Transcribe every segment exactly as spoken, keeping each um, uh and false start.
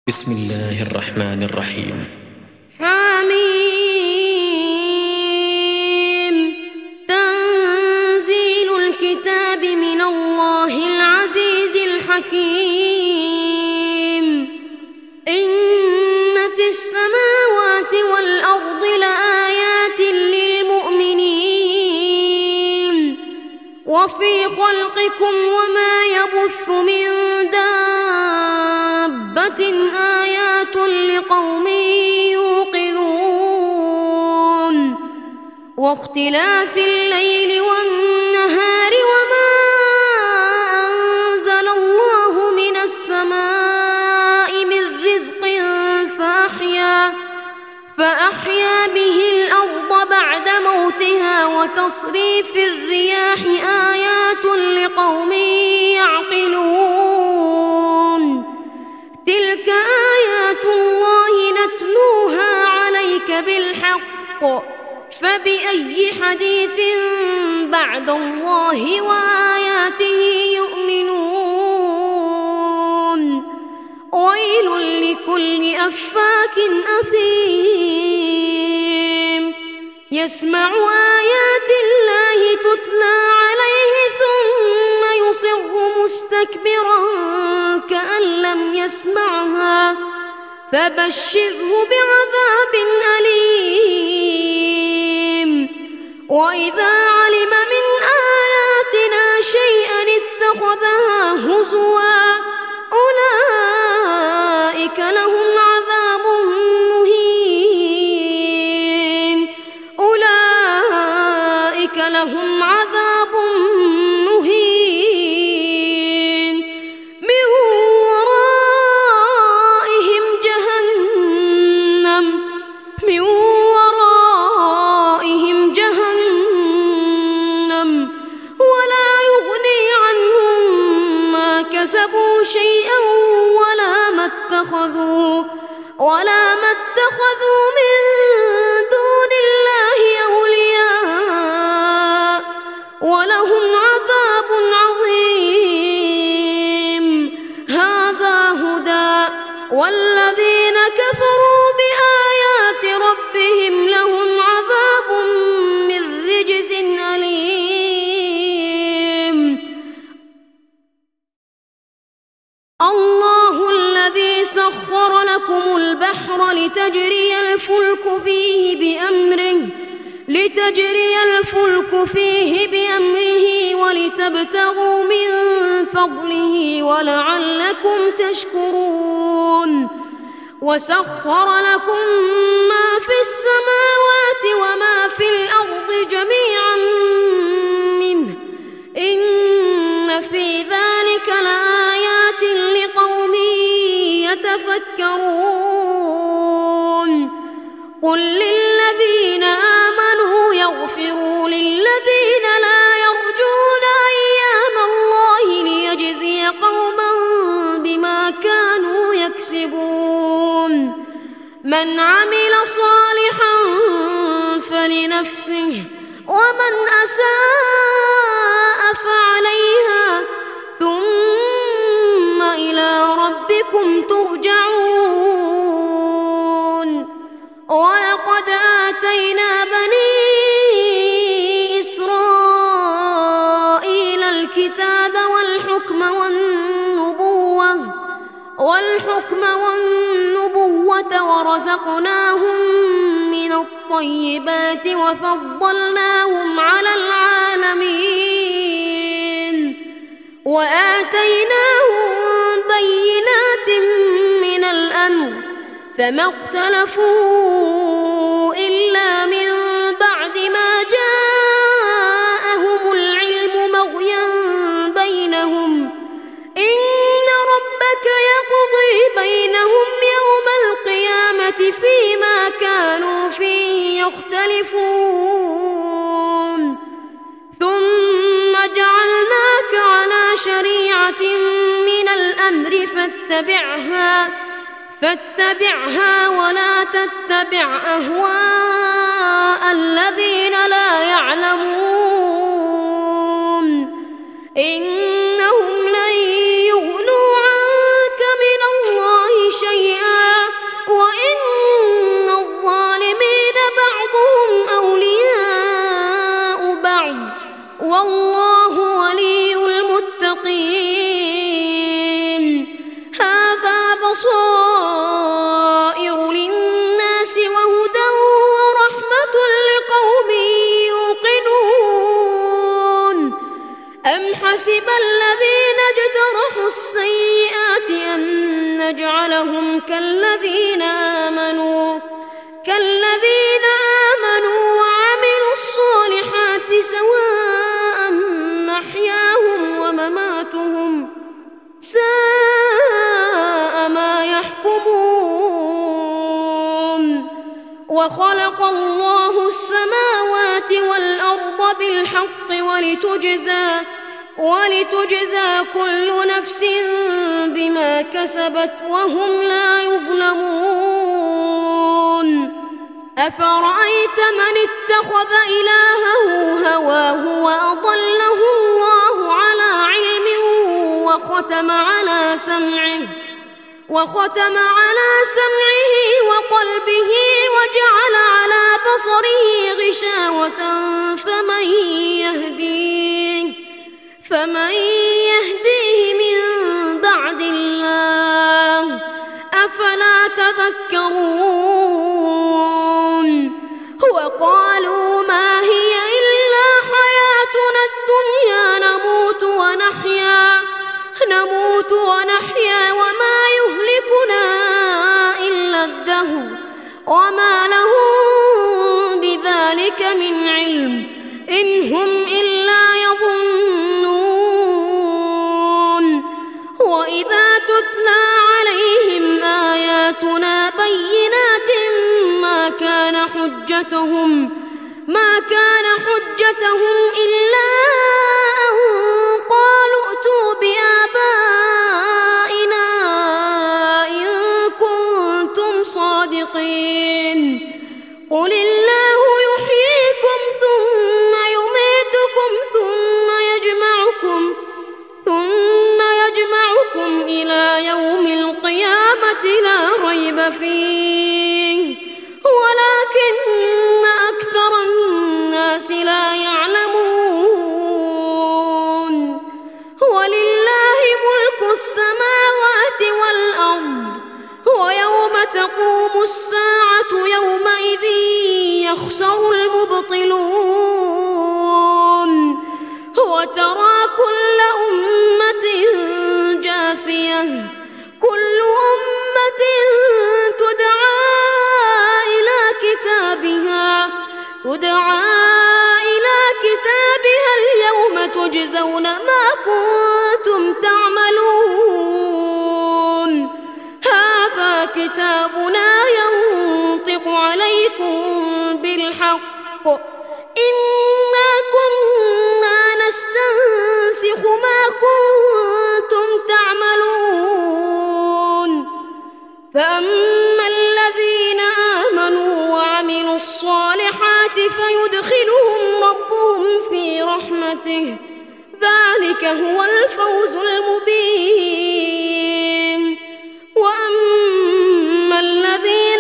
بسم الله الرحمن الرحيم. حميم. تنزيل الكتاب من الله العزيز الحكيم. إن في السماوات والأرض لآيات للمؤمنين وفي خلقكم وما يبث من دابة آيات لقوم يوقنون واختلاف الليل والنهار وما أنزل الله من السماء من رزق فأحيا, فأحيا به الأرض بعد موتها وتصريف الرياح آيات لقوم يعقلون. تلك آيات الله نتلوها عليك بالحق فبأي حديث بعد الله وآياته يؤمنون. ويل لكل أفاك أثيم يسمع آيات الله تتلى عليه ثم يصر مستكبرا كأن لم يسمعها فبشره بعذاب أليم. وإذا علم من آياتنا شيئا اتخذها هزوا أولئك لهم عذاب مهين أولئك لهم عذاب مهين من ورائهم جهنم من ورائهم جهنم ولا يغني عنهم ما كسبوا شيئا ولا ما اتخذوا ولا ما اتخذوا من دون الله أولياء ولهم عذاب عظيم. هذا هدى والذين كفروا بآيات ربهم لهم عذاب من رجز أليم. الله الذي سخر لكم البحر لتجري الفلك فيه بأمره لتجري الفلك فيه بأمره ولتبتغوا من فضله ولعلكم تشكرون. وسخر لكم ما في السماوات وما في الأرض جميعا منه إن في ذلك لآيات لقوم يتفكرون. قل للذين آمنوا يغفروا للذين لا يرجون أيام الله ليجزي قوما بما كانوا يكسبون. من عمل صالحا فلنفسه ومن أساء فعليها ثم إلى ربكم ترجعون. ولقد آتينا بني إسرائيل الكتاب والحكم والنبوة والحكم والنبوة ورزقناهم من الطيبات وفضلناهم على العالمين وآتيناهم بينات من الأمر فما اختلفوا إلا من بعد ما جاءهم العلم بغيا بينهم إن ربك يقضي بينهم يوم القيامة فيما كانوا فيه يختلفون. ثم جعلناك على شريعة من الأمر فاتبعها فاتبعها ولا تتبع أهواء الذين لا يعلمون إنهم لن يغنوا عنك من الله شيئا بصائر للناس وهدى ورحمة لقوم يوقنون أم حسب الذين اجترحوا السيئات أن نجعلهم كالذين آمنوا كالذين آمنوا وعملوا الصالحات سواء محياهم ومماتهم ساء ما يحكمون وخلق الله السماوات والأرض بالحق ولتجزى ولتجزى كل نفس بما كسبت وهم لا يظلمون أفرأيت من اتخذ إلهه هواه وأضله الله على علم وختم على سمعه وختم على سمعه وقلبه وجعل على بصره غشاوة فمن يهديه فمن يهديه من بعد الله أفلا تذكرون وقالوا ما هي إلا حياتنا الدنيا نموت ونحيا نموت ونحيا وما يهلكنا إلا الدهر وما لهم بذلك من علم إن هم إلا يظنون وإذا تتلى عليهم آياتنا بينات ما كان حجتهم ما كان حجتهم إلا أن قالوا ائتوا بآبائنا إن كنتم صادقين قل الله يحييكم ثم يميتكم ثم يجمعكم ثم يجمعكم إلى يوم القيامة لا ريب فيه ولكن أكثر الناس لا يعلمون ولله ملك السماوات والأرض ويوم تقوم الساعة يومئذ يخسر المبطلون وترى كل أمة جاثية كل أمة تدعى إلى كتابها تدعى إلى كتابها اليوم تجزون ما كنتم تعملون هذا كتابنا ينطق عليكم بالحق إنا كنا نستنسخ ما كنتم تعملون فأما الذين آمنوا وعملوا الصالحات فيدخلهم ربهم في رحمته ذلك هو الفوز المبين وأما الذين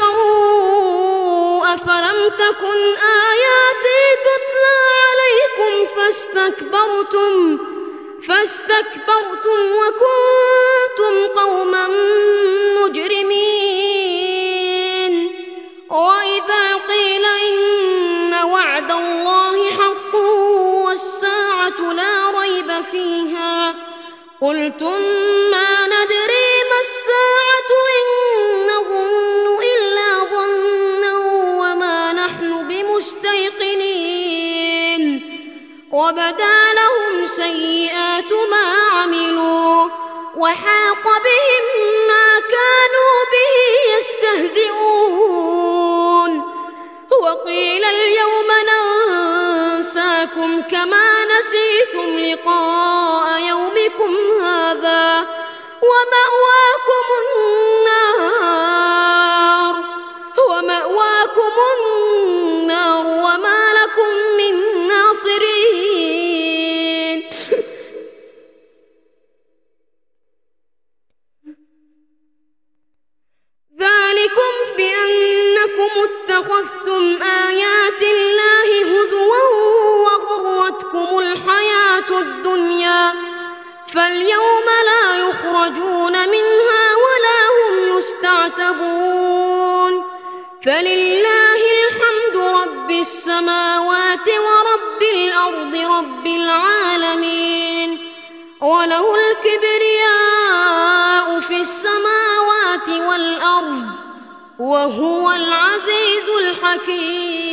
كفروا أفلم تكن آياتي تتلى عليكم فاستكبرتم فاستكبرتم وكنتم قوما مجرمين وإذا قيل إن وعد الله حق والساعة لا ريب فيها قلتم ما ندري ما الساعة إن نظن إلا ظنا وما نحن بمستيقنين وبدا لهم سيئات ما عملوا وحاق بهم ما كانوا به يستهزئون وقيل اليوم ننساكم كما نسيتم لقاء يومكم هذا ومأواكم النار ومأواكم النار وما لكم من ناصرين ذلكم بأنكم اتخذتم آيات الله هزوا وغرتكم الحياة الدنيا فاليوم لا يخرجون منها ولا المستعتبون فلله الحمد رب السماوات ورب الأرض رب العالمين وله الكبرياء في السماوات والأرض وهو العزيز الحكيم.